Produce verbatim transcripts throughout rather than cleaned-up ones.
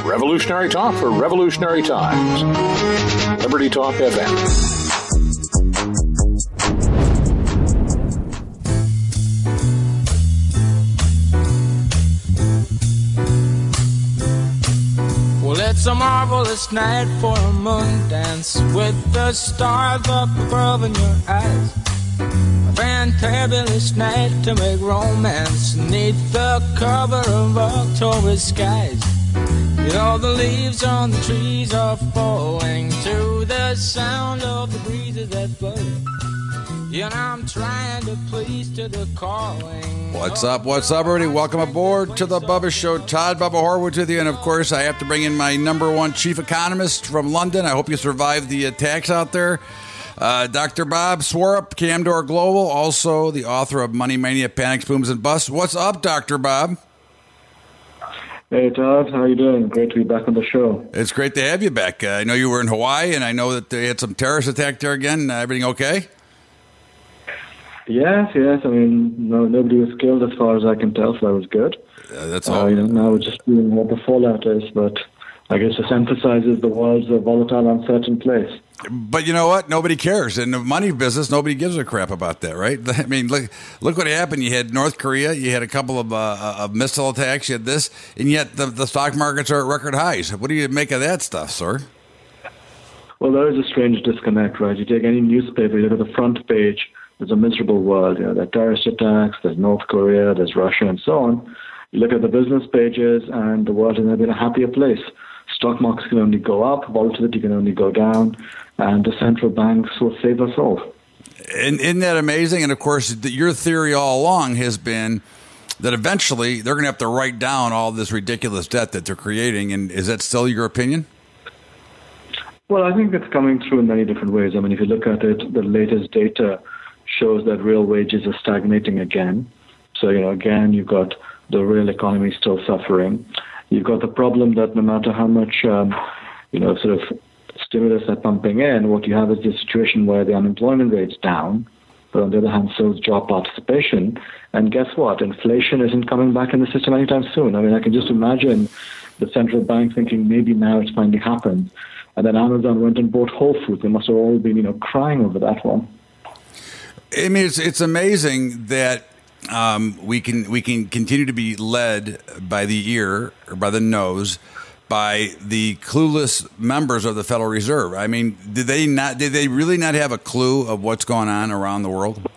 Revolutionary talk for revolutionary times. Liberty Talk F M. Well, it's a marvelous night for a moon dance with the stars up above in your eyes. A fantabulous night to make romance neath the cover of October skies. You know the leaves on the trees are falling to the sound of the breezes that blow. And I'm trying to please to the calling. What's up? What's up, everybody? Welcome aboard to the Bubba Show. Todd Bubba Horwitz with you. And, of course, I have to bring in my number one chief economist from London. I hope you survived the attacks out there. Uh, Doctor Bob Swarup, Camdor Global, also the author of Money Mania, Panics, Booms, and Busts. What's up, Doctor Bob? Hey, Todd. How are you doing? Great to be back on the show. It's great to have you back. Uh, I know you were in Hawaii, and I know that they had some terrorist attack there again. Uh, everything okay? Yes, yes. I mean, no, nobody was killed as far as I can tell, so that was good. Uh, that's all. Uh, you know, now we're just seeing what the fallout is, but I guess this emphasizes the world's a volatile, uncertain place. But you know what? Nobody cares. In the money business, nobody gives a crap about that, right? I mean, look look what happened. You had North Korea. You had a couple of, uh, of missile attacks. You had this. And yet the, the stock markets are at record highs. What do you make of that stuff, sir? Well, there is a strange disconnect, right? You take any newspaper, you look at the front page, there's a miserable world. You know, there are terrorist attacks, there's North Korea, there's Russia, and so on. You look at the business pages, and the world has never been a happier place. Stock markets can only go up, volatility can only go down, and the central banks will save us all. And isn't that amazing? And, of course, your theory all along has been that eventually they're going to have to write down all this ridiculous debt that they're creating. And is that still your opinion? Well, I think it's coming through in many different ways. I mean, if you look at it, the latest data shows that real wages are stagnating again. So, you know, again, you've got the real economy still suffering. You've got the problem that no matter how much, um, you know, sort of stimulus are pumping in, what you have is this situation where the unemployment rate's down, but on the other hand, so is job participation. And guess what? Inflation isn't coming back in the system anytime soon. I mean, I can just imagine the central bank thinking maybe now it's finally happened. And then Amazon went and bought Whole Foods. They must have all been, you know, crying over that one. I mean, it's it's amazing that um, we can we can continue to be led by the ear or by the nose by the clueless members of the Federal Reserve. I mean, did they not? Did they really not have a clue of what's going on around the world?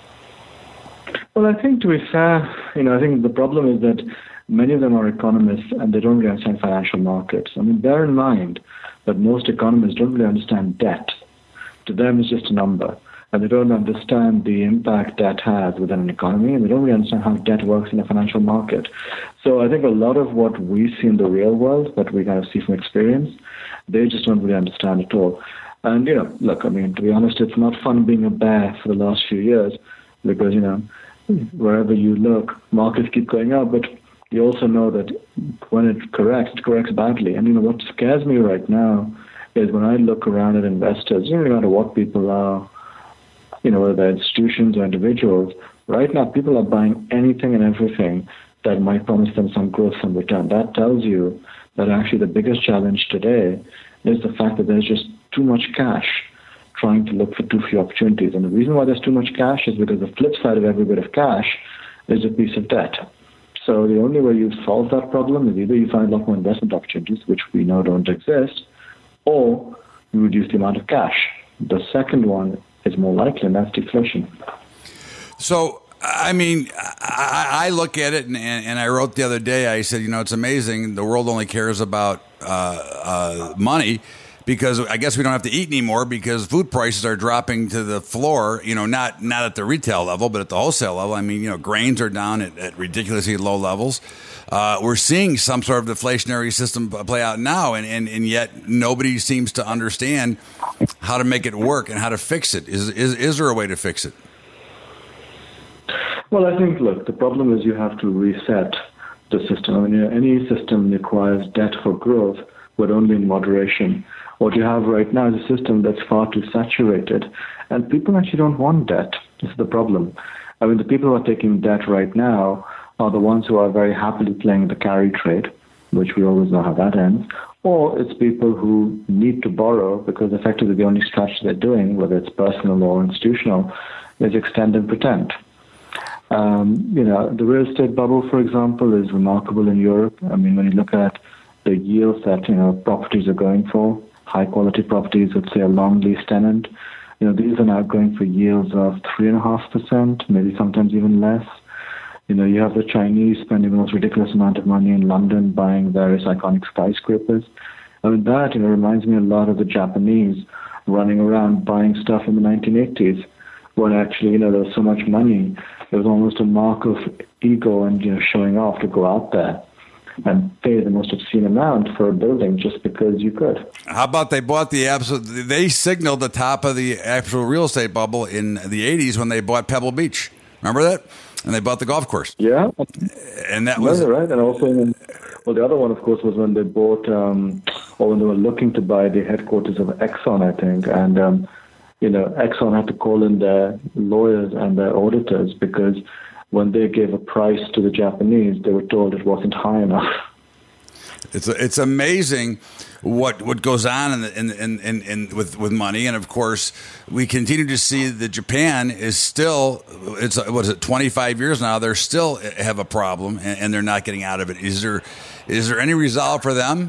Well, I think to be fair, you know, I think the problem is that many of them are economists and they don't really understand financial markets. I mean, bear in mind that most economists don't really understand debt. To them, it's just a number. And they don't understand the impact debt has within an economy, and they don't really understand how debt works in a financial market. So I think a lot of what we see in the real world, that we kind of see from experience, they just don't really understand at all. And, you know, look, I mean, to be honest, it's not fun being a bear for the last few years because, you know, wherever you look, markets keep going up, but you also know that when it corrects, it corrects badly. And, you know, what scares me right now is when I look around at investors, no matter what people are, you know, whether they're institutions or individuals, right now people are buying anything and everything that might promise them some growth, some return. That tells you that actually the biggest challenge today is the fact that there's just too much cash trying to look for too few opportunities. And the reason why there's too much cash is because the flip side of every bit of cash is a piece of debt. So the only way you solve that problem is either you find a lot more investment opportunities, which we know don't exist, or you reduce the amount of cash. The second one is more likely, and that's deflation. So, I mean, I, I look at it, and, and I wrote the other day, I said, you know, it's amazing. The world only cares about uh, uh, money because I guess we don't have to eat anymore because food prices are dropping to the floor, you know, not not at the retail level, but at the wholesale level. I mean, you know, grains are down at, at ridiculously low levels. Uh, we're seeing some sort of deflationary system play out now, and, and, and yet nobody seems to understand how to make it work and how to fix it. Is, is is there a way to fix it? Well, I think, look, the problem is you have to reset the system. I mean, any system requires debt for growth, but only in moderation. What you have right now is a system that's far too saturated, and people actually don't want debt. This is the problem. I mean, the people who are taking debt right now are the ones who are very happily playing the carry trade. which we always know how that ends, or it's people who need to borrow because effectively the only strategy they're doing, whether it's personal or institutional, is extend and pretend. Um, you know, the real estate bubble, for example, is remarkable in Europe. I mean, when you look at the yields that, you know, properties are going for, high quality properties with, say, a long lease tenant, you know, these are now going for yields of three and a half percent, maybe sometimes even less. You know, you have the Chinese spending the most ridiculous amount of money in London buying various iconic skyscrapers. I mean, that, you know, reminds me a lot of the Japanese running around buying stuff in the nineteen eighties, when actually, you know, there was so much money. It was almost a mark of ego and, you know, showing off to go out there and pay the most obscene amount for a building just because you could. How about they bought the absolute, they signaled the top of the actual real estate bubble in the eighties when they bought Pebble Beach. Remember that? And they bought the golf course. Yeah. And that was... That's right. And also, well, the other one, of course, was when they bought, um, or when they were looking to buy the headquarters of Exxon, I think. And, um, you know, Exxon had to call in their lawyers and their auditors because when they gave a price to the Japanese, they were told it wasn't high enough. It's it's amazing what what goes on in the, in, in, in, in with with money, and of course we continue to see that Japan is still, it's what is it, twenty-five years now, they're still have a problem and, and they're not getting out of it. Is there is there any resolve for them?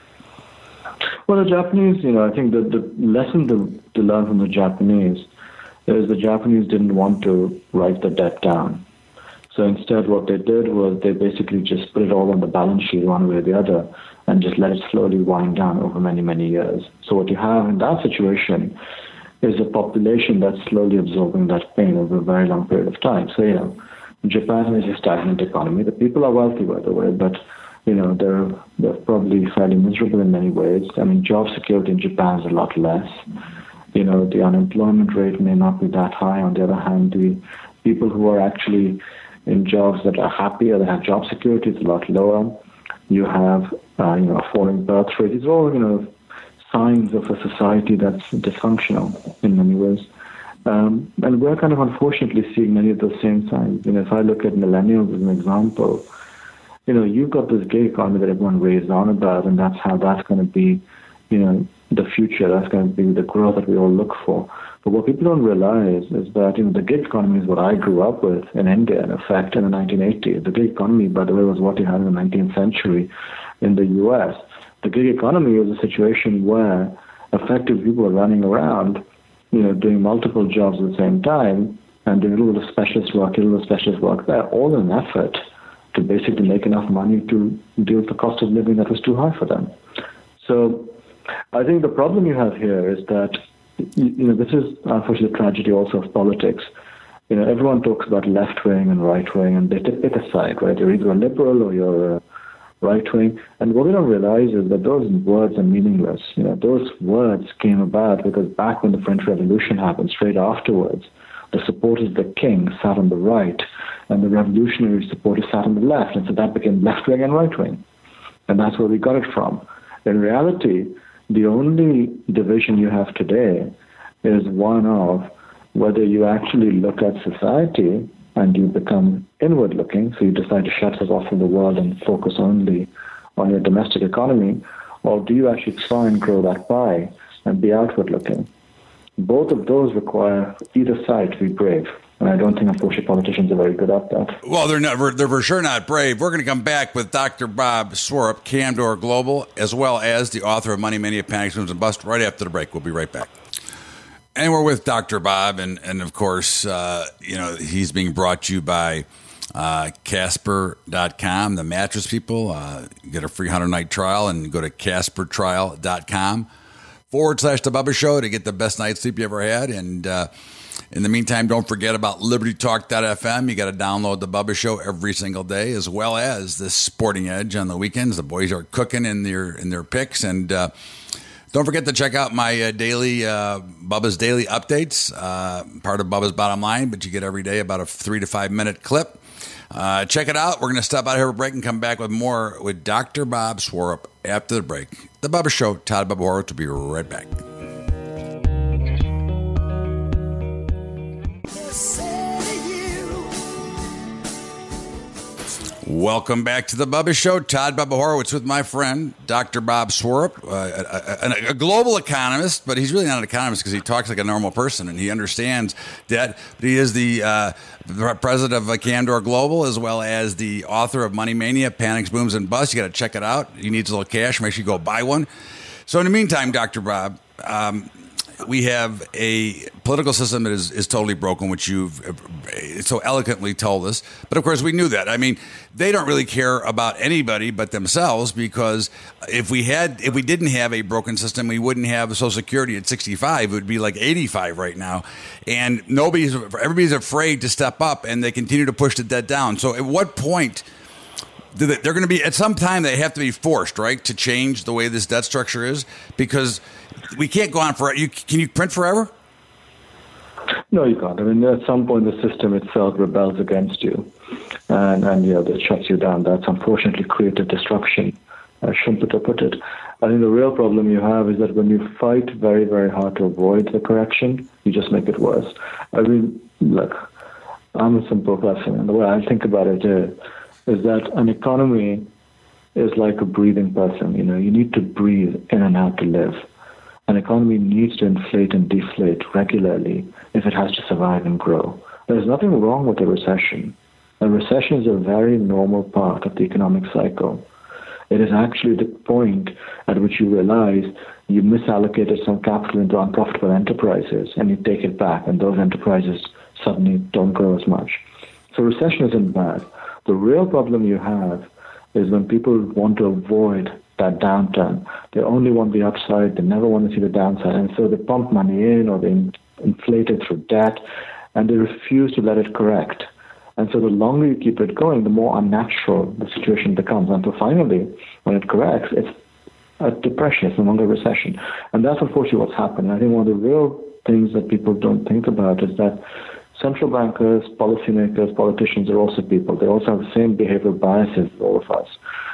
Well, the Japanese, you know, I think the the lesson to, to learn from the Japanese is the Japanese didn't want to write the debt down. So instead, what they did was they basically just put it all on the balance sheet one way or the other and just let it slowly wind down over many, many years. So what you have in that situation is a population that's slowly absorbing that pain over a very long period of time. So, you know, Japan is a stagnant economy. The people are wealthy, by the way, but, you know, they're, they're probably fairly miserable in many ways. I mean, job security in Japan is a lot less. You know, the unemployment rate may not be that high. On the other hand, the people who are actually in jobs that are happy or that have job security is a lot lower. You have, uh, you know, a falling birth rate. These are all, you know, signs of a society that's dysfunctional in many ways. Um, and we're kind of unfortunately seeing many of those same signs. You know, if I look at millennials as an example, you know, you've got this gig economy that everyone raised on about, and that's how that's going to be, you know, the future. That's going to be the growth that we all look for. But what people don't realize is that, you know, the gig economy is what I grew up with in India, in effect, in the nineteen eighties. The gig economy, by the way, was what you had in the nineteenth century in the U S. The gig economy was a situation where effective people were running around, you know, doing multiple jobs at the same time and doing a little bit of specialist work, a little bit of specialist work there, all in an effort to basically make enough money to deal with the cost of living that was too high for them. So I think the problem you have here is that, you know, this is unfortunately the tragedy also of politics. You know, everyone talks about left wing and right wing, and they pick a side, right? You're either a liberal or you're a right wing. And what we don't realize is that those words are meaningless. You know, those words came about because back when the French Revolution happened, straight afterwards, the supporters of the king sat on the right, and the revolutionary supporters sat on the left, and so that became left wing and right wing, and that's where we got it from. In reality, the only division you have today is one of whether you actually look at society and you become inward-looking, so you decide to shut yourself off from the world and focus only on your domestic economy, or do you actually try and grow that pie and be outward-looking? Both of those require either side to be brave. And I don't think, unfortunately, politicians are very good at that. Well, they're never, they're for sure not brave. We're going to come back with Doctor Bob Swarup, Camdor Global, as well as the author of Money Mania, Panic, Swoops, and Bust, right after the break. We'll be right back. And we're with Doctor Bob, and, and of course, uh, you know, he's being brought to you by uh, Casper dot com, the mattress people. Uh, get a free one hundred night trial and go to Casper Trial dot com forward slash The Bubba Show to get the best night's sleep you ever had. And uh, in the meantime, don't forget about Liberty Talk dot f m. You got to download The Bubba Show every single day, as well as the Sporting Edge on the weekends. The boys are cooking in their in their picks. And uh, don't forget to check out my uh, daily uh, Bubba's Daily Updates, uh, part of Bubba's Bottom Line, but you get every day about a three to five minute clip. Uh, check it out. We're going to stop out here for a break and come back with more with Doctor Bob Swarup after the break. The Bubba Show, Todd Bubba Horowitz will be right back. Welcome back to the Bubba Show. Todd Bubba Horowitz with my friend, Doctor Bob Swarup, uh, a, a, a global economist, but he's really not an economist because he talks like a normal person and he understands that. But he is the uh, president of Candor Global as well as the author of Money Mania, Panics, Booms, and Busts. You got to check it out. He needs a little cash. Make sure you go buy one. So in the meantime, Doctor Bob, um, we have a political system that is, is totally broken, which you've so eloquently told us. But of course, we knew that. I mean, they don't really care about anybody but themselves, because if we had, if we didn't have a broken system, we wouldn't have Social Security at sixty-five. It would be like eighty-five right now, and nobody's, everybody's afraid to step up, and they continue to push the debt down. So, at what point? They're going to be, at some time, they have to be forced, right, to change the way this debt structure is, because we can't go on forever. You, can you print forever? No, you can't. I mean, at some point, the system itself rebels against you, and, and you know, it shuts you down. That's unfortunately creative destruction, uh, simply to put it. I think the real problem you have is that when you fight very, very hard to avoid the correction, you just make it worse. I mean, look, I'm a simple person, and the way I think about it is, is that an economy is like a breathing person. You know, you need to breathe in and out to live. An economy needs to inflate and deflate regularly if it has to survive and grow. There's nothing wrong with a recession. A recession is a very normal part of the economic cycle. It is actually the point at which you realize you misallocated some capital into unprofitable enterprises and you take it back, and those enterprises suddenly don't grow as much. So recession isn't bad. The real problem you have is when people want to avoid that downturn. They only want the upside. They never want to see the downside. And so they pump money in, or they inflate it through debt, and they refuse to let it correct. And so the longer you keep it going, the more unnatural the situation becomes. Until finally, when it corrects, it's a depression. It's no longer a recession. And that's unfortunately what's happened. I think one of the real things that people don't think about is that central bankers, policymakers, politicians are also people. They also have the same behavioral biases as all of us.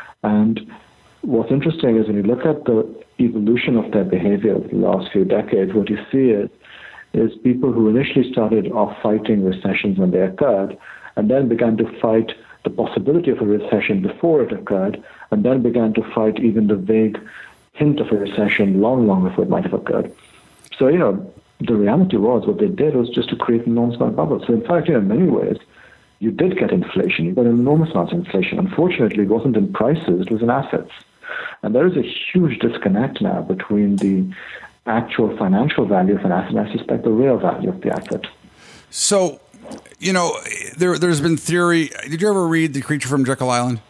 And what's interesting is when you look at the evolution of their behavior over the last few decades, what you see is, is people who initially started off fighting recessions when they occurred, and then began to fight the possibility of a recession before it occurred, and then began to fight even the vague hint of a recession long, long before it might have occurred. So, you know, the reality was what they did was just to create an enormous amount of bubble. So in fact, you know, in many ways, you did get inflation. You got an enormous amount of inflation. Unfortunately, it wasn't in prices, it was in assets. And there is a huge disconnect now between the actual financial value of an asset and I suspect the real value of the asset. So, you know, there, there's been theory. Did you ever read The Creature from Jekyll Island?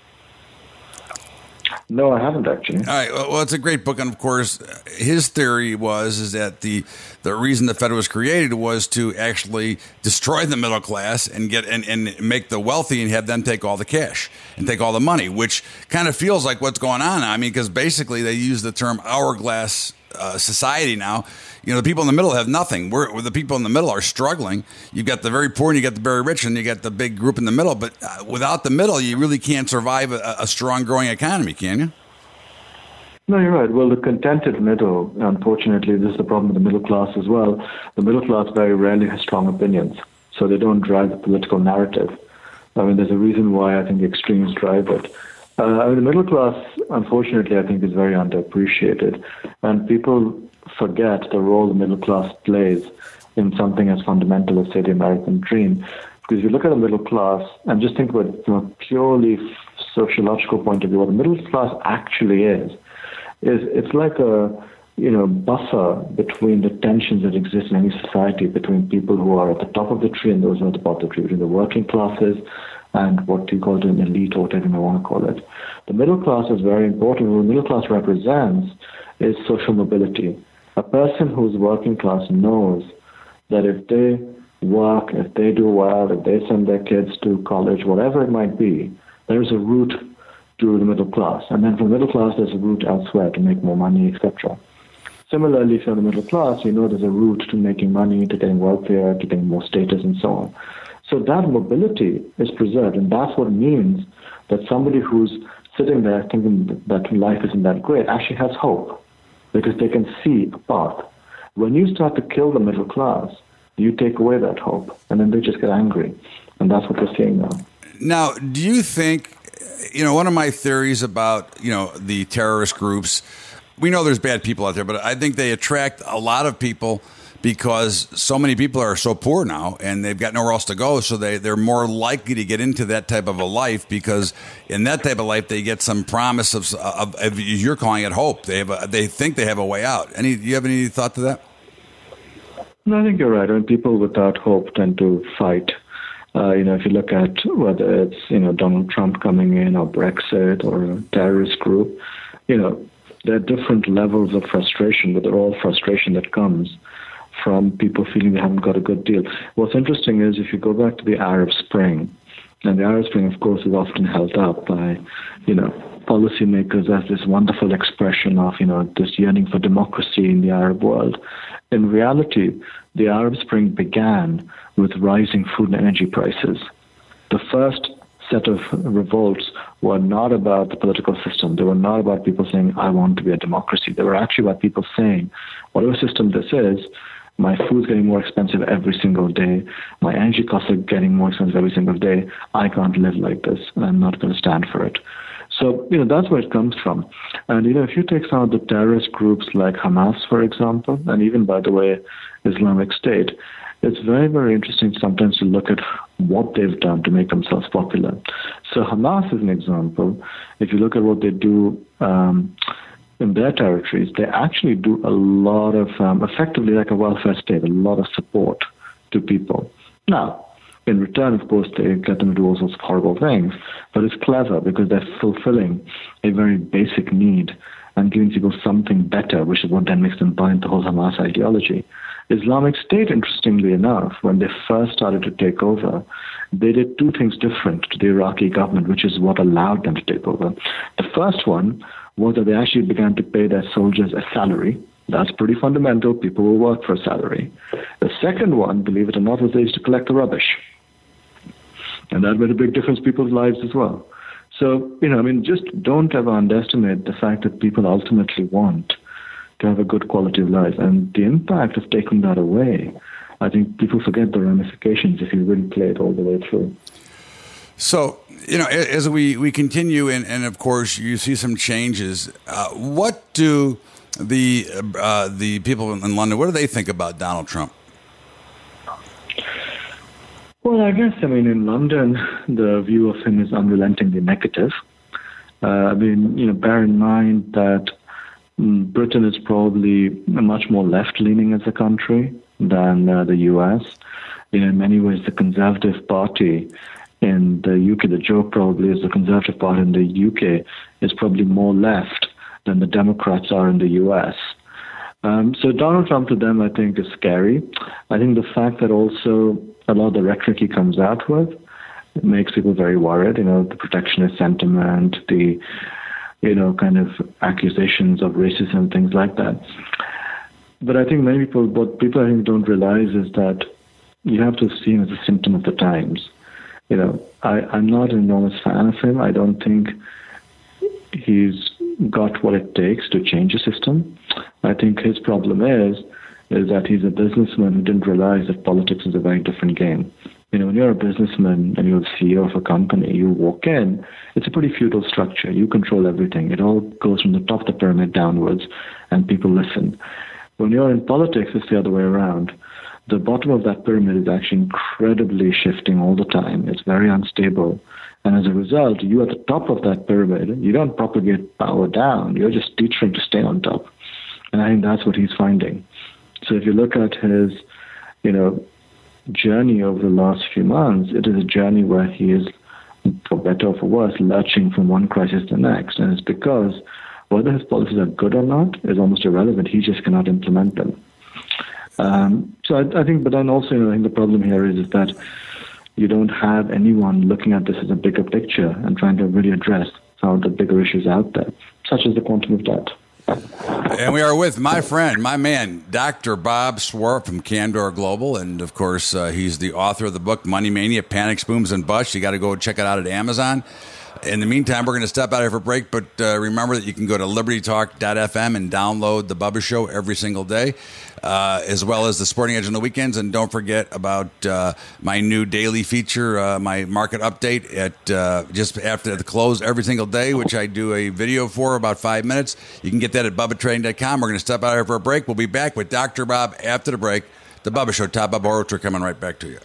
No, I haven't actually. All right. Well, it's a great book, and of course, his theory was is that the the reason the Fed was created was to actually destroy the middle class and get and, and make the wealthy and have them take all the cash and take all the money, which kind of feels like what's going on. I mean, because basically they use the term hourglass uh, society now. You know, the people in the middle have nothing. We're, the people in the middle are struggling. You've got the very poor and you got the very rich and you got the big group in the middle. But uh, without the middle, you really can't survive a, a strong growing economy, can you? No, you're right. Well, the contented middle, unfortunately, this is the problem with the middle class as well. The middle class very rarely has strong opinions, so they don't drive the political narrative. I mean, there's a reason why I think the extremes drive it. Uh, I mean, the middle class, unfortunately, I think is very underappreciated. And people forget the role the middle class plays in something as fundamental as, say, the American dream. Because if you look at the middle class and just think about it from a purely sociological point of view, what the middle class actually is, is it's like a, you know, buffer between the tensions that exist in any society between people who are at the top of the tree and those who are at the bottom of the tree, between the working classes and what you call an elite or whatever you may want to call it. The middle class is very important. What the middle class represents is social mobility. A person who's working class knows that if they work, if they do well, if they send their kids to college, whatever it might be, there's a route to the middle class. And then from the middle class, there's a route elsewhere to make more money, et cetera. Similarly, if you're in the middle class, you know there's a route to making money, to getting wealthier, to getting more status, and so on. So that mobility is preserved, and that's what means that somebody who's sitting there thinking that life isn't that great actually has hope, because they can see a path. When you start to kill the middle class, you take away that hope, and then they just get angry. And that's what we're seeing now. Now, do you think, you know, one of my theories about, you know, the terrorist groups, we know there's bad people out there, but I think they attract a lot of people because so many people are so poor now and they've got nowhere else to go. So they, they're more likely to get into that type of a life because in that type of life, they get some promise of, of, of you're calling it hope. They have a, they think they have a way out. Any, do you have any thought to that? No, I think you're right. I mean, people without hope tend to fight. Uh, you know, if you look at whether it's, you know, Donald Trump coming in or Brexit or a terrorist group, you know, there are different levels of frustration, but they're all frustration that comes from people feeling they haven't got a good deal. What's interesting is if you go back to the Arab Spring, and the Arab Spring, of course, is often held up by, you know, policymakers as this wonderful expression of, you know, this yearning for democracy in the Arab world. In reality, the Arab Spring began with rising food and energy prices. The first set of revolts were not about the political system. They were not about people saying, I want to be a democracy. They were actually about people saying, whatever system this is, my food's getting more expensive every single day. My energy costs are getting more expensive every single day. I can't live like this, and I'm not going to stand for it. So, you know, that's where it comes from. And, you know, if you take some of the terrorist groups like Hamas, for example, and even, by the way, Islamic State, it's very, very interesting sometimes to look at what they've done to make themselves popular. So Hamas is an example. If you look at what they do um, in their territories, they actually do a lot of, um, effectively like a welfare state, a lot of support to people. Now, in return, of course, they get them to do all sorts of horrible things, but it's clever because they're fulfilling a very basic need and giving people something better, which is what then makes them buy into the whole Hamas ideology. Islamic State, interestingly enough, when they first started to take over, they did two things different to the Iraqi government, which is what allowed them to take over. The first one was that they actually began to pay their soldiers a salary. That's pretty fundamental. People will work for a salary. The second one, believe it or not, was they used to collect the rubbish. And that made a big difference in people's lives as well. So, you know, I mean, just don't ever underestimate the fact that people ultimately want to have a good quality of life. And the impact of taking that away, I think people forget the ramifications if you really play it all the way through. So, you know, as we, we continue, and, and of course you see some changes, uh, what do the uh, the people in London, what do they think about Donald Trump? Well, I guess, I mean, in London, the view of him is unrelentingly negative. Uh, I mean, you know, bear in mind that um, Britain is probably much more left-leaning as a country than uh, the U S. You know, in many ways, the Conservative Party in the U K, the joke probably is the Conservative Party in the U K is probably more left than the Democrats are in the U S. Um, so Donald Trump to them, I think, is scary. I think the fact that also a lot of the rhetoric he comes out with it makes people very worried. You know, the protectionist sentiment, the, you know, kind of accusations of racism, things like that. But I think many people, what people I think don't realize is that you have to see him as a symptom of the times. You know, I, I'm not an enormous fan of him. I don't think he's got what it takes to change the system. I think his problem is is that he's a businessman who didn't realize that politics is a very different game. You know, when you're a businessman and you're the C E O of a company, you walk in, it's a pretty feudal structure. You control everything. It all goes from the top of the pyramid downwards, and people listen. When you're in politics, it's the other way around. The bottom of that pyramid is actually incredibly shifting all the time. It's very unstable. And as a result, you at the top of that pyramid, you don't propagate power down. You're just teaching to stay on top. And I think that's what he's finding. So if you look at his, you know, journey over the last few months, it is a journey where he is, for better or for worse, lurching from one crisis to the next. And it's because whether his policies are good or not is almost irrelevant. He just cannot implement them. Um, so I, I think, but then also, you know, I think the problem here is, is that you don't have anyone looking at this as a bigger picture and trying to really address some of the bigger issues out there, such as the quantum of debt. And we are with my friend, my man, Doctor Bob Swart from Candor Global. And, of course, uh, he's the author of the book, Money Mania, Panics, Booms, and Busts. You got to go check it out at Amazon. In the meantime, we're going to step out here for a break, but uh, remember that you can go to liberty talk dot f m and download The Bubba Show every single day, uh, as well as the Sporting Edge on the weekends. And don't forget about uh, my new daily feature, uh, my market update at uh, just after the close every single day, which I do a video for about five minutes. You can get that at bubba trading dot com. We're going to step out here for a break. We'll be back with Doctor Bob after the break. The Bubba Show, Todd Bubba Horwitz, we're coming right back to you.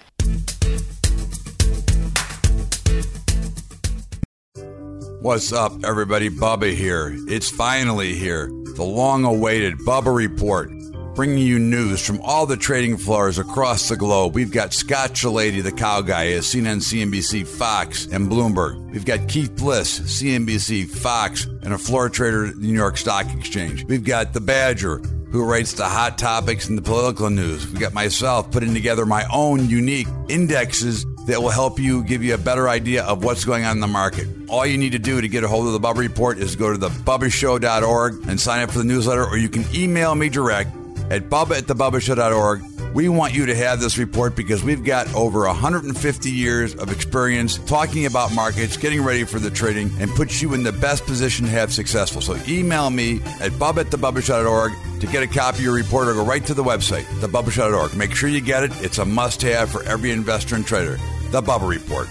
What's up, everybody? Bubba here. It's finally here. The long-awaited Bubba Report, bringing you news from all the trading floors across the globe. We've got Scott Shellady, the cow guy, at C N N, C N B C, Fox, and Bloomberg. We've got Keith Bliss, C N B C, Fox, and a floor trader at the New York Stock Exchange. We've got the Badger, who rates the hot topics in the political news. We've got myself putting together my own unique indexes that will help you, give you a better idea of what's going on in the market. All you need to do to get a hold of the Bubba Report is go to the bubba show dot org and sign up for the newsletter, or you can email me direct at bubba at the bubba show dot org. We want you to have this report because we've got over one hundred fifty years of experience talking about markets, getting ready for the trading, and puts you in the best position to have successful. So email me at bubba at the bubba show dot org to get a copy of your report, or go right to the website, the bubba show dot org. Make sure you get it. It's a must-have for every investor and trader. The Bubba Report.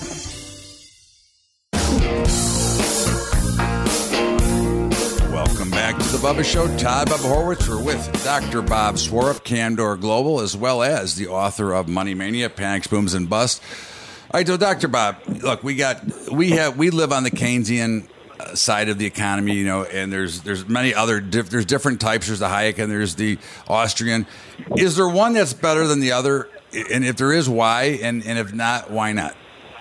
Welcome back to the Bubba Show. Todd Bubba Horwitz. We're with Doctor Bob Swarup, Candor Global, as well as the author of Money Mania, Panics, Booms, and Busts. All right, so Doctor Bob, look, we got we have we live on the Keynesian side of the economy, you know, and there's there's many other diff, there's different types. There's the Hayek and there's the Austrian. Is there one that's better than the other? And if there is, why? And, and if not, why not?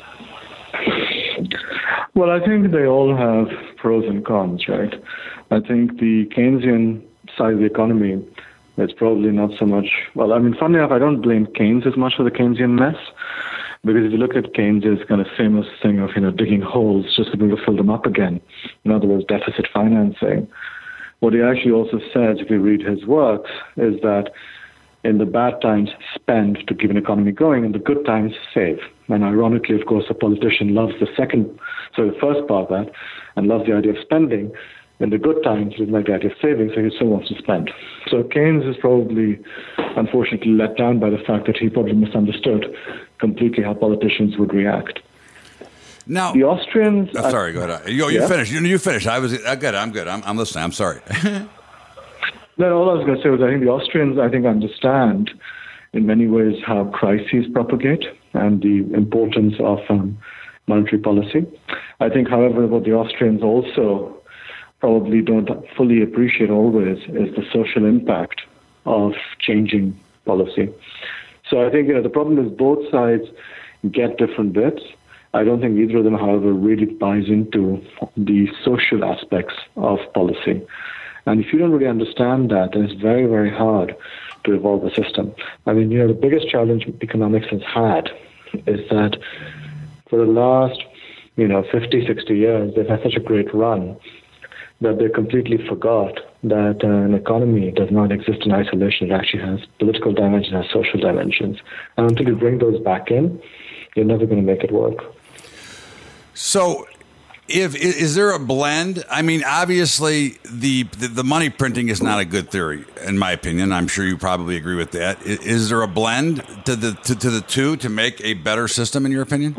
Well, I think they all have pros and cons, right? I think the Keynesian side of the economy is probably not so much, well, I mean, funny enough, I don't blame Keynes as much for the Keynesian mess, because if you look at Keynes' kind of famous thing of, you know, digging holes just to be able to fill them up again, in other words, deficit financing, what he actually also says, if you read his works, is that in the bad times, spend to keep an economy going, and the good times, save. And ironically, of course, a politician loves the second, so the first part of that, and loves the idea of spending. In the good times, he doesn't like the idea of saving, so he still wants to spend. So Keynes is probably, unfortunately, let down by the fact that he probably misunderstood completely how politicians would react. Now, the Austrians... Oh, sorry, go ahead. You, you yeah? finished. You, you finished. I was uh, good. I'm good. I'm, I'm listening. I'm sorry. No, all I was going to say was I think the Austrians, I think, understand in many ways how crises propagate and the importance of um, monetary policy. I think, however, what the Austrians also probably don't fully appreciate always is the social impact of changing policy. So I think, you know, the problem is both sides get different bits. I don't think either of them, however, really buys into the social aspects of policy. And if you don't really understand that, then it's very, very hard to evolve the system. I mean, you know, the biggest challenge economics has had is that for the last, you know, fifty, sixty years, they've had such a great run that they completely forgot that uh, an economy does not exist in isolation. It actually has political dimensions, has social dimensions. And until you bring those back in, you're never going to make it work. So... If is there a blend? I mean, obviously, the, the the money printing is not a good theory, in my opinion. I'm sure you probably agree with that. Is, is there a blend to the to, to the two to make a better system, in your opinion?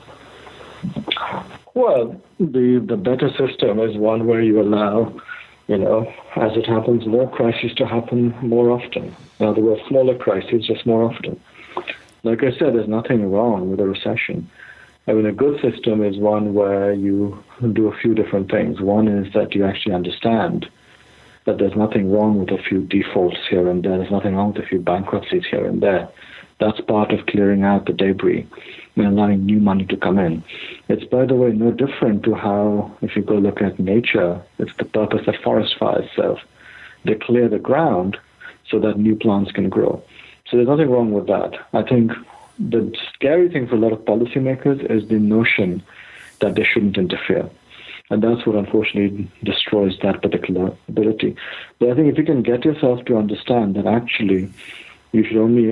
Well, the the better system is one where you allow, you know, as it happens, more crises to happen more often. In other words, smaller crises just more often. Like I said, there's nothing wrong with a recession. I mean, a good system is one where you do a few different things. One is that you actually understand that there's nothing wrong with a few defaults here and there. There's nothing wrong with a few bankruptcies here and there. That's part of clearing out the debris and allowing new money to come in. It's, by the way, no different to how, if you go look at nature, it's the purpose that forest fires serve. They clear the ground so that new plants can grow. So there's nothing wrong with that. I think the scary thing for a lot of policymakers is the notion that they shouldn't interfere. And that's what unfortunately destroys that particular ability. But I think if you can get yourself to understand that actually you should only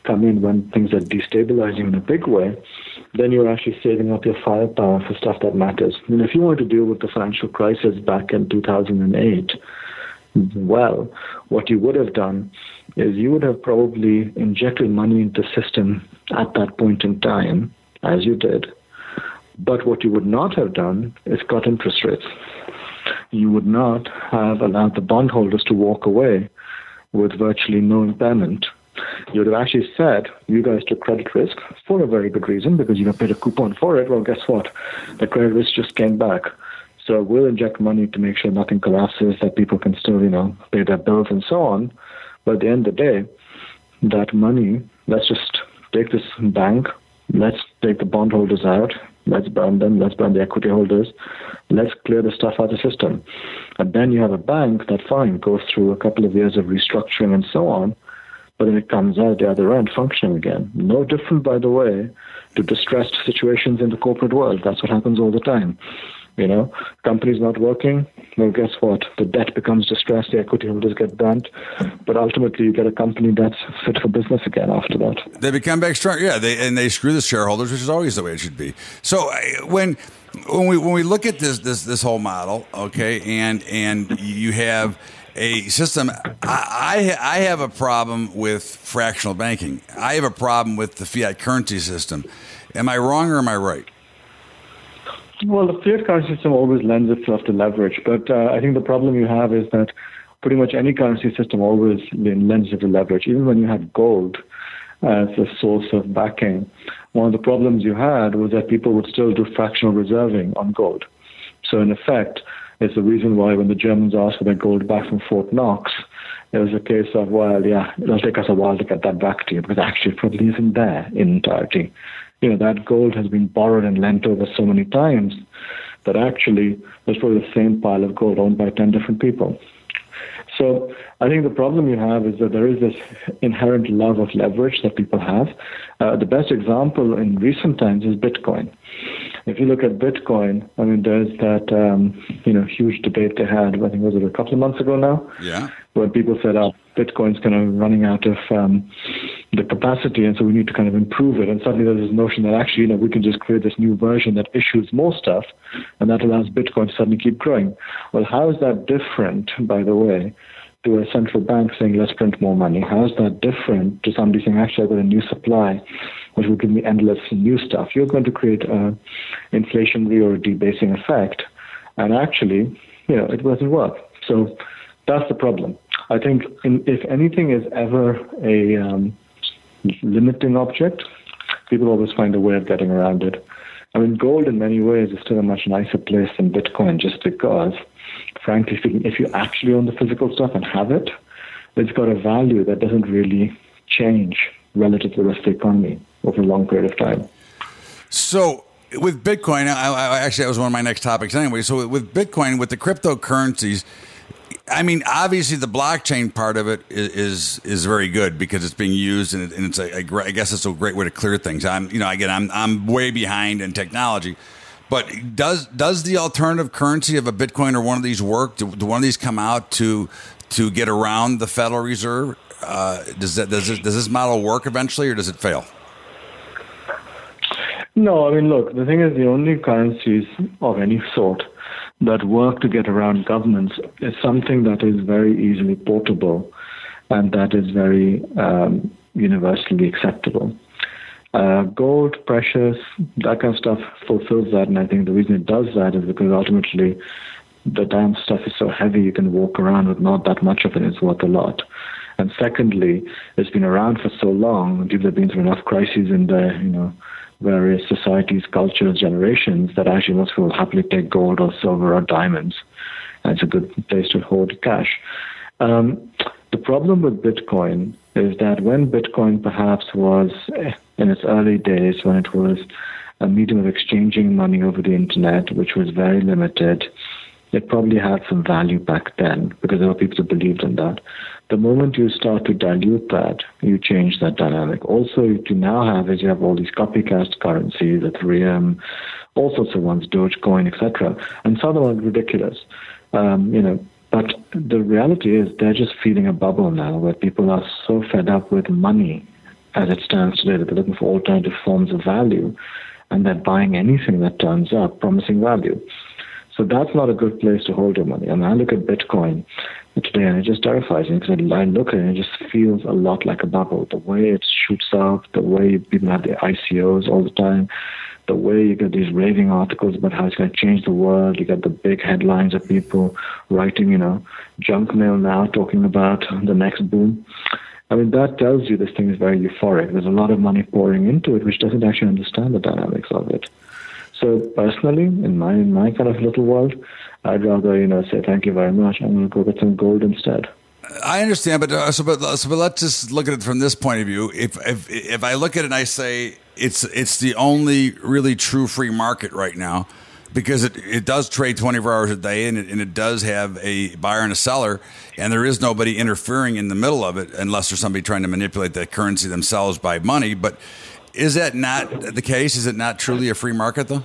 come in when things are destabilizing in a big way, then you're actually saving up your firepower for stuff that matters. I mean, if you wanted to deal with the financial crisis back in two thousand eight, well, what you would have done is you would have probably injected money into the system at that point in time, as you did. But what you would not have done is cut interest rates. You would not have allowed the bondholders to walk away with virtually no impairment. You would have actually said, you guys took credit risk for a very good reason, because you got paid a coupon for it. Well, guess what? The credit risk just came back. So we'll inject money to make sure nothing collapses, that people can still, you know, pay their bills and so on. But at the end of the day, that money, let's just take this bank, let's take the bondholders out, let's burn them, let's burn the equity holders, let's clear the stuff out of the system. And then you have a bank that, fine, goes through a couple of years of restructuring and so on, but then it comes out the other end functioning again. No different, by the way, to distressed situations in the corporate world. That's what happens all the time. You know, company's not working, well, guess what? The debt becomes distressed, the equity holders get burnt, but ultimately you get a company that's fit for business again after that. They become back strong, yeah, they, and they screw the shareholders, which is always the way it should be. So uh, when when we when we look at this this this whole model, okay, and and you have a system, I, I I have a problem with fractional banking. I have a problem with the fiat currency system. Am I wrong or am I right? Well, the fiat currency system always lends itself to leverage, but uh, I think the problem you have is that pretty much any currency system always lends itself to leverage. Even when you had gold as a source of backing, one of the problems you had was that people would still do fractional reserving on gold. So in effect, it's the reason why when the Germans asked for their gold back from Fort Knox, it was a case of, well, yeah, it'll take us a while to get that back to you, because actually it probably isn't there in entirety. You know, that gold has been borrowed and lent over so many times that actually there's probably the same pile of gold owned by ten different people. So I think the problem you have is that there is this inherent love of leverage that people have. Uh, the best example in recent times is Bitcoin. If you look at Bitcoin, I mean, there's that um, you know huge debate they had, I think was it a couple of months ago now? Yeah. Where people said, oh, Bitcoin's kind of running out of um, the capacity, and so we need to kind of improve it. And suddenly there's this notion that actually, you know, we can just create this new version that issues more stuff, and that allows Bitcoin to suddenly keep growing. Well, how is that different, by the way, to a central bank saying, let's print more money? How is that different to somebody saying, actually, I've got a new supply, which will give me endless new stuff? You're going to create an inflationary or a debasing effect, and actually, you know, it doesn't work. So that's the problem. I think in, if anything is ever a um, limiting object, people always find a way of getting around it. I mean, gold in many ways is still a much nicer place than Bitcoin, just because, frankly speaking, if you actually own the physical stuff and have it, it's got a value that doesn't really change relative to the rest of the economy over a long period of time. So with Bitcoin, I, I, actually that was one of my next topics anyway. So with Bitcoin, with the cryptocurrencies, I mean, obviously the blockchain part of it is is, is very good because it's being used, and, it, and it's a, a great, I guess it's a great way to clear things. I'm, you know, again, I'm I'm way behind in technology, but does does the alternative currency of a Bitcoin or one of these work? Do, do one of these come out to to get around the Federal Reserve? Uh, does that does it, does this model work eventually, or does it fail? No, I mean, look, the thing is, the only currencies of any sort that work to get around governments is something that is very easily portable and that is very um, universally acceptable. Uh, gold, precious, that kind of stuff fulfills that, and I think the reason it does that is because ultimately the damn stuff is so heavy you can walk around with not that much of it. It's worth a lot. And secondly, it's been around for so long, there have been through enough crises in the, you know, various societies, cultures, generations, that actually most people will happily take gold or silver or diamonds. And it's a good place to hold cash. Um, the problem with Bitcoin is that when Bitcoin perhaps was in its early days, when it was a medium of exchanging money over the internet, which was very limited, it probably had some value back then because there were people who believed in that. The moment you start to dilute that, you change that dynamic. Also, what you now have is you have all these copycat currencies, Ethereum, all sorts of ones, Dogecoin, et cetera. And some of them are ridiculous, um, you know. But the reality is they're just feeding a bubble now where people are so fed up with money as it stands today, that they're looking for alternative forms of value, and they're buying anything that turns up promising value. So that's not a good place to hold your money. I mean, I look at Bitcoin today, and it just terrifies me, because I look at it and it just feels a lot like a bubble. The way it shoots up, the way people have the I C Os all the time, the way you get these raving articles about how it's going to change the world. You get the big headlines of people writing, you know, junk mail now, talking about the next boom. I mean, that tells you this thing is very euphoric. There's a lot of money pouring into it, which doesn't actually understand the dynamics of it. So personally, in my in my kind of little world, I'd rather, you know, say thank you very much. I'm going to go get some gold instead. I understand, but uh, so, but, so, but let's just look at it from this point of view. If if if I look at it and I say it's it's the only really true free market right now, because it, it does trade twenty-four hours a day, and it, and it does have a buyer and a seller, and there is nobody interfering in the middle of it unless there's somebody trying to manipulate the currency themselves by money. But is that not the case? Is it not truly a free market, though?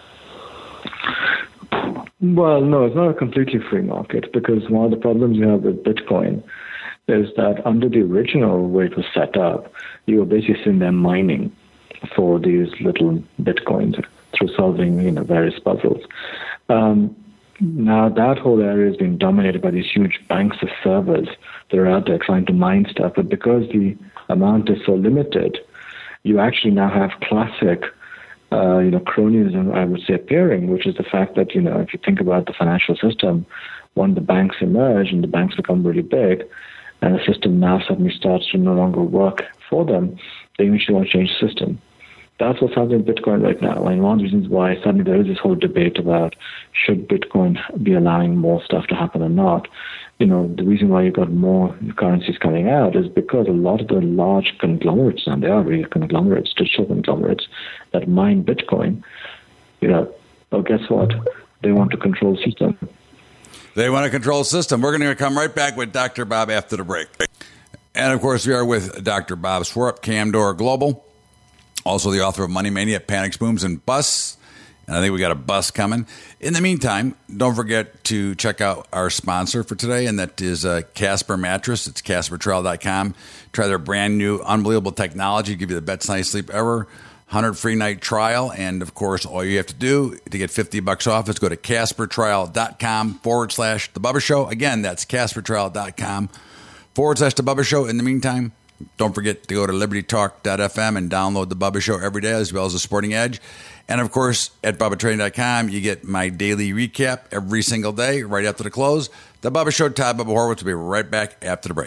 Well, no, it's not a completely free market, because one of the problems you have with Bitcoin is that under the original way it was set up, you were basically sitting there mining for these little Bitcoins through solving, you know, various puzzles. Um, now that whole area is being dominated by these huge banks of servers that are out there trying to mine stuff. But because the amount is so limited, you actually now have classic Uh, you know, cronyism, I would say, appearing, which is the fact that, you know, if you think about the financial system, when the banks emerge and the banks become really big, and the system now suddenly starts to no longer work for them, they usually want to change the system. That's what's happening in Bitcoin right now. And one of the reasons why suddenly there is this whole debate about should Bitcoin be allowing more stuff to happen or not. You know, the reason why you got more currencies coming out is because a lot of the large conglomerates, and they are really conglomerates, digital conglomerates, that mine Bitcoin, you know, well, guess what? They want to control the system. They want to control the system. We're going to come right back with Doctor Bob after the break. And, of course, we are with Doctor Bob Swarup, Camdor Global, also the author of Money Mania, Panics, Booms, and Busts. And I think we got a bus coming. In the meantime, don't forget to check out our sponsor for today, and that is uh, Casper Mattress. It's casper trail dot com. Try their brand new, unbelievable technology, give you the best night's sleep ever. one hundred free night trial. And, of course, all you have to do to get fifty bucks off is go to casper trail dot com forward slash The Bubba Show. Again, that's casper trail dot com forward slash The Bubba Show. In the meantime, don't forget to go to liberty talk dot f m and download The Bubba Show every day, as well as The Sporting Edge. And, of course, at bubba trading dot com, you get my daily recap every single day right after the close. The Bubba Show, Todd Bubba Horowitz will be right back after the break.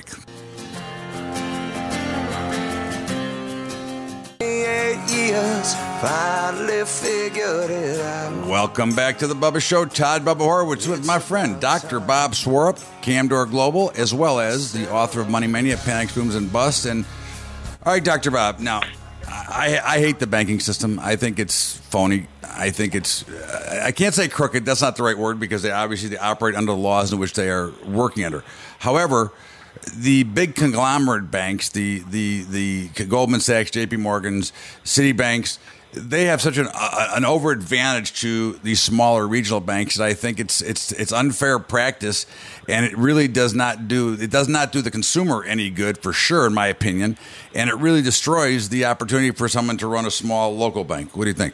Years, finally figured it out. Welcome back to The Bubba Show. Todd Bubba Horowitz with my friend, Doctor Bob Swarup, Camdor Global, as well as the author of Money Mania, Panics, Booms, and Busts. And, all right, Doctor Bob, now, I, I hate the banking system. I think it's phony. I think it's, uh, I can't say crooked. That's not the right word, because they obviously they operate under the laws in which they are working under. However, the big conglomerate banks, the the the Goldman Sachs, J P Morgans, Citibanks, they have such an uh, an over advantage to these smaller regional banks that I think it's it's it's unfair practice, and it really does not do it does not do the consumer any good, for sure, in my opinion, and it really destroys the opportunity for someone to run a small local bank. What do you think?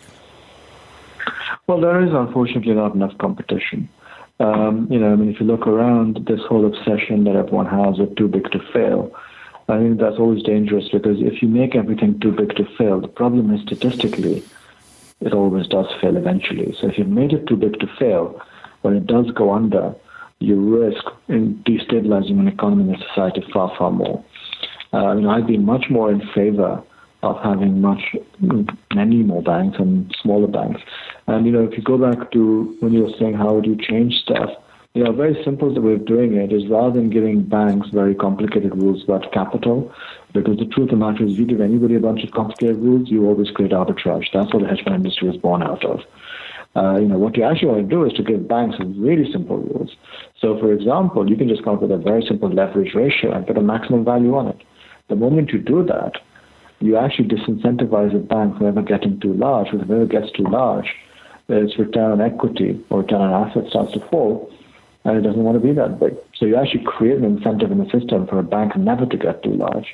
Well, there is unfortunately not enough competition. Um, you know, I mean, if you look around, this whole obsession that everyone has with too big to fail, I think that's always dangerous, because if you make everything too big to fail, the problem is statistically, it always does fail eventually. So if you've made it too big to fail, when it does go under, you risk in destabilizing an economy and a society far, far more. Uh, you know, I'd be much more in favor of having much, many more banks and smaller banks. And, you know, if you go back to when you were saying how would you change stuff, you know, a very simple way of doing it is, rather than giving banks very complicated rules about capital, because the truth of the matter is, if you give anybody a bunch of complicated rules, you always create arbitrage. That's what the hedge fund industry was born out of. Uh, you know, what you actually want to do is to give banks really simple rules. So, for example, you can just come up with a very simple leverage ratio and put a maximum value on it. The moment you do that, you actually disincentivize a bank from ever getting too large, because if it ever gets too large, its return on equity or return on assets starts to fall, and it doesn't want to be that big. So you actually create an incentive in the system for a bank never to get too large.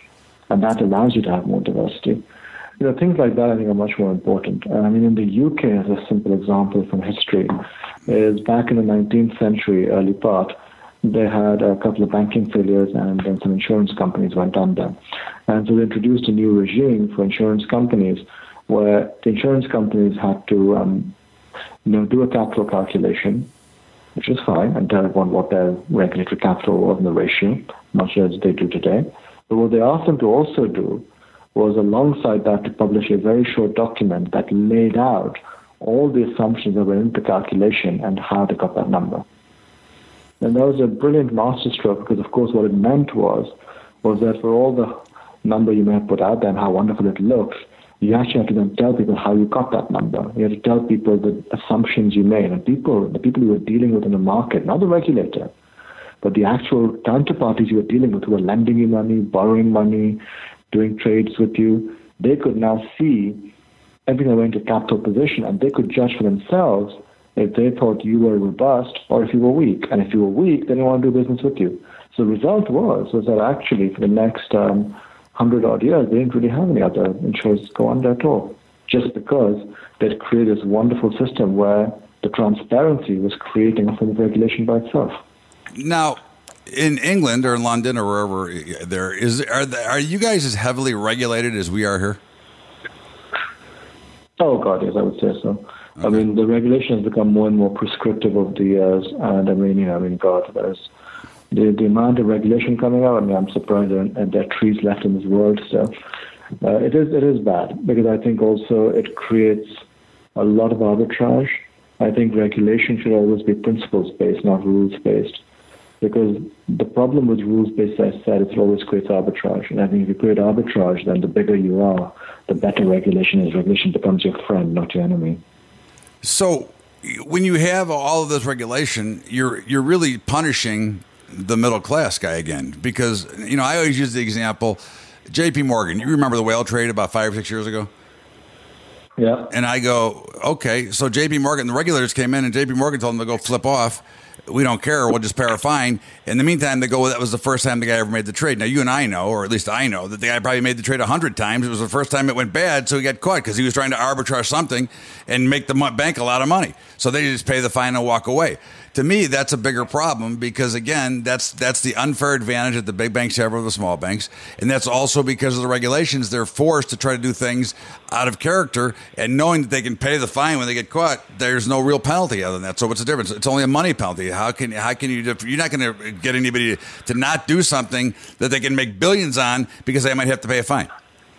and that allows you to have more diversity. You know, things like that I think are much more important. Uh, I mean, in the U K, as a simple example from history, is back in the nineteenth century, early part, they had a couple of banking failures and then some insurance companies went under. And so they introduced a new regime for insurance companies where the insurance companies had to um, you know, do a capital calculation, which is fine, and tell everyone what their regulatory capital was in the ratio, much as they do today. But what they asked them to also do was alongside that to publish a very short document that laid out all the assumptions that were in the calculation and how they got that number. And that was a brilliant masterstroke because, of course, what it meant was was that for all the number you may have put out there and how wonderful it looks, you actually have to then tell people how you got that number. You have to tell people the assumptions you made. And people, the people you were dealing with in the market, not the regulator, but the actual counterparties you were dealing with who were lending you money, borrowing money, doing trades with you, they could now see everything that went into capital position, and they could judge for themselves if they thought you were robust or if you were weak. And if you were weak, they didn't want to do business with you. So the result was, was that actually for the next um, hundred-odd years, they didn't really have any other insurers go under at all, just because they'd created this wonderful system where the transparency was creating a form of regulation by itself. Now, in England or in London or wherever there is, are, the, are you guys as heavily regulated as we are here? Oh, God, yes, I would say so. Okay. I mean, the regulation has become more and more prescriptive over the years, and I mean, you know, I mean, God, there's the, the amount of regulation coming out. I mean, I'm surprised there, there are trees left in this world still. Uh, it is it is bad, because I think also it creates a lot of arbitrage. I think regulation should always be principles-based, not rules-based, because the problem with rules-based, as I said, it always creates arbitrage. And I think if you create arbitrage, then the bigger you are, the better regulation is. Regulation becomes your friend, not your enemy. So when you have all of this regulation, you're you're really punishing the middle class guy again, because, you know, I always use the example, J P Morgan. You remember the whale trade about five or six years ago? Yeah. And I go, okay, so J P Morgan, the regulators came in and J P Morgan told them to go flip off. We don't care. We'll just pay our fine. In the meantime, they go, well, that was the first time the guy ever made the trade. Now, you and I know, or at least I know, that the guy probably made the trade a hundred times. It was the first time it went bad, so he got caught because he was trying to arbitrage something and make the bank a lot of money. So they just pay the fine and walk away. To me, that's a bigger problem because, again, that's that's the unfair advantage that the big banks have over the small banks. And that's also because of the regulations. They're forced to try to do things out of character, and knowing that they can pay the fine when they get caught, there's no real penalty other than that. So what's the difference? It's only a money penalty. How can how can you you're not going to get anybody to not do something that they can make billions on because they might have to pay a fine?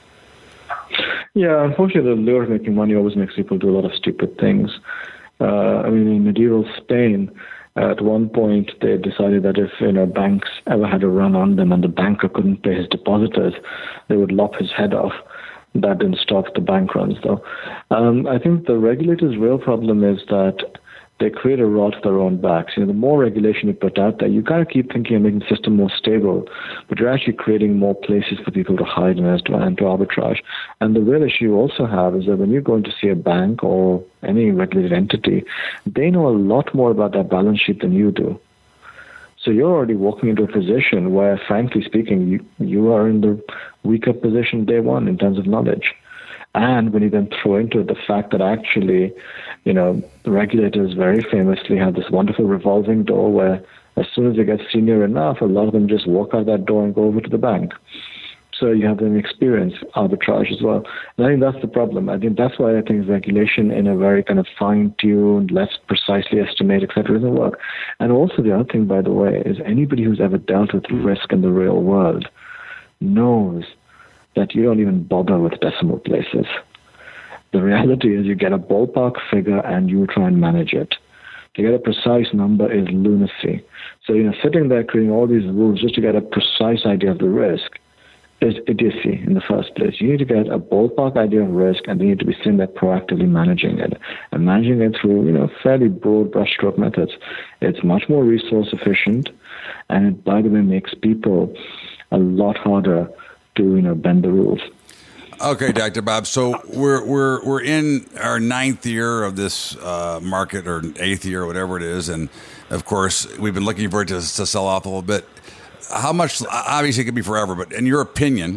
Yeah, unfortunately, the lure of making money always makes people do a lot of stupid things. Uh, I mean, in medieval Spain, at one point they decided that if you know banks ever had a run on them and the banker couldn't pay his depositors, they would lop his head off. That didn't stop the bank runs, though. Um, I think the regulators' real problem is that they create a rod to their own backs. You know, the more regulation you put out there, you kind of keep thinking of making the system more stable, but you're actually creating more places for people to hide and to, and to arbitrage. And the real issue you also have is that when you go in to see a bank or any regulated entity, they know a lot more about their balance sheet than you do. So you're already walking into a position where, frankly speaking, you, you are in the weaker position day one in terms of knowledge. And when you then throw into it the fact that actually, you know, the regulators very famously have this wonderful revolving door where as soon as they get senior enough, a lot of them just walk out that door and go over to the bank. So you have them experience arbitrage as well. And I think that's the problem. I think that's why I think regulation in a very kind of fine-tuned, less precisely estimated, et cetera, doesn't work. And also the other thing, by the way, is anybody who's ever dealt with risk in the real world knows that you don't even bother with decimal places. The reality is you get a ballpark figure and you try and manage it. To get a precise number is lunacy. So, you know, sitting there creating all these rules just to get a precise idea of the risk is idiocy in the first place. You need to get a ballpark idea of risk, and then you need to be sitting there proactively managing it. And managing it through, you know, fairly broad brushstroke methods. It's much more resource efficient, and it, by the way, makes people a lot harder to, you know, bend the rules. Okay, Doctor Bob. So we're we're we're in our ninth year of this uh, market, or eighth year, whatever it is, and of course we've been looking for it to, to sell off a little bit. How much? Obviously, it could be forever, but in your opinion,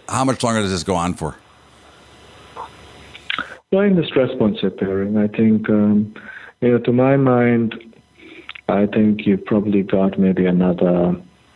how much longer does this go on for? Well, in the stress points appearing, I think, um, you know, to my mind, I think you've probably got maybe another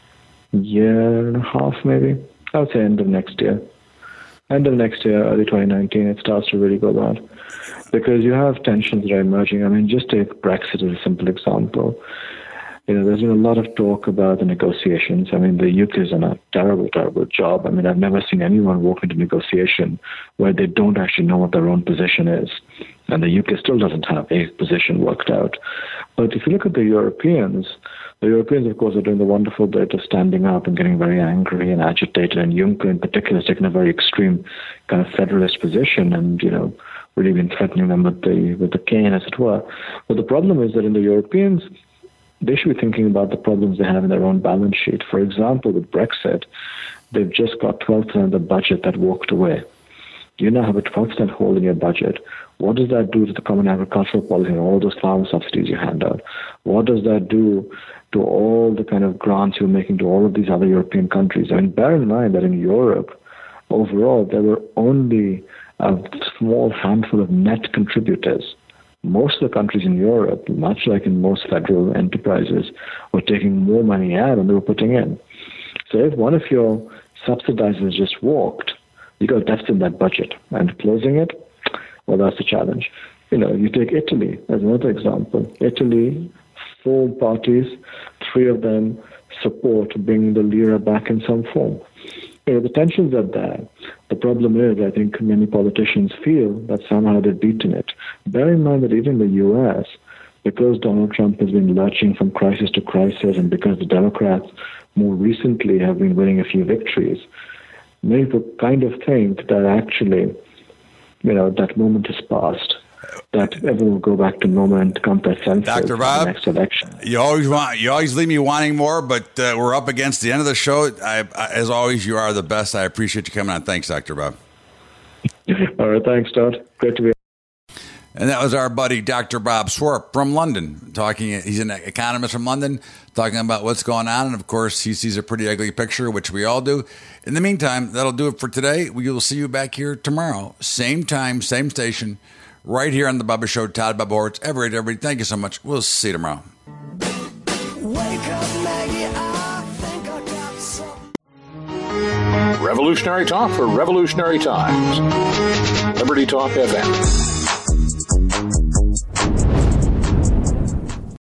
year and a half, maybe. I would say end of next year. End of next year, early twenty nineteen, it starts to really go bad. Because you have tensions that are emerging. I mean, just take Brexit as a simple example. You know, there's been a lot of talk about the negotiations. I mean, the U K has done a terrible, terrible job. I mean, I've never seen anyone walk into negotiation where they don't actually know what their own position is. And the U K still doesn't have a position worked out. But if you look at the Europeans, the Europeans, of course, are doing the wonderful bit of standing up and getting very angry and agitated. And Juncker, in particular, has taken a very extreme kind of federalist position and, you know, really been threatening them with the with the cane, as it were. But the problem is that in the Europeans, they should be thinking about the problems they have in their own balance sheet. For example, with Brexit, they've just got twelve percent of the budget that walked away. You now have a twelve percent hole in your budget. What does that do to the common agricultural policy and all those farm subsidies you hand out? What does that do to all the kind of grants you're making to all of these other European countries? I mean, bear in mind that in Europe, overall, there were only a small handful of net contributors. Most of the countries in Europe, much like in most federal enterprises, were taking more money out than they were putting in. So if one of your subsidizers just walked, you got a deficit in that budget. And closing it, well, that's the challenge. You know, you take Italy as another example. Italy, four parties, three of them support bringing the lira back in some form. You know, the tensions are there. The problem is, I think many politicians feel that somehow they've beaten it. Bear in mind that even in the U S, because Donald Trump has been lurching from crisis to crisis and because the Democrats more recently have been winning a few victories, many people kind of think that actually, you know, that moment has passed. That everyone will go back to normal and come to a sense Doctor Bob, the next election. You always want, you always leave me wanting more, but uh, we're up against the end of the show. I, I, as always, you are the best. I appreciate you coming on. Thanks, Doctor Bob. All right, thanks, Todd. Great to be here. And that was our buddy, Doctor Bob Swarp from London, talking. He's an economist from London, talking about what's going on. And, of course, he sees a pretty ugly picture, which we all do. In the meantime, that'll do it for today. We will see you back here tomorrow. Same time, same station, right here on The Bubba Show. Todd Bubba Horwitz. Everybody, everybody, thank you so much. We'll see you tomorrow. Wake up, Maggie, I think I got some. Revolutionary talk for revolutionary times. Liberty Talk F M.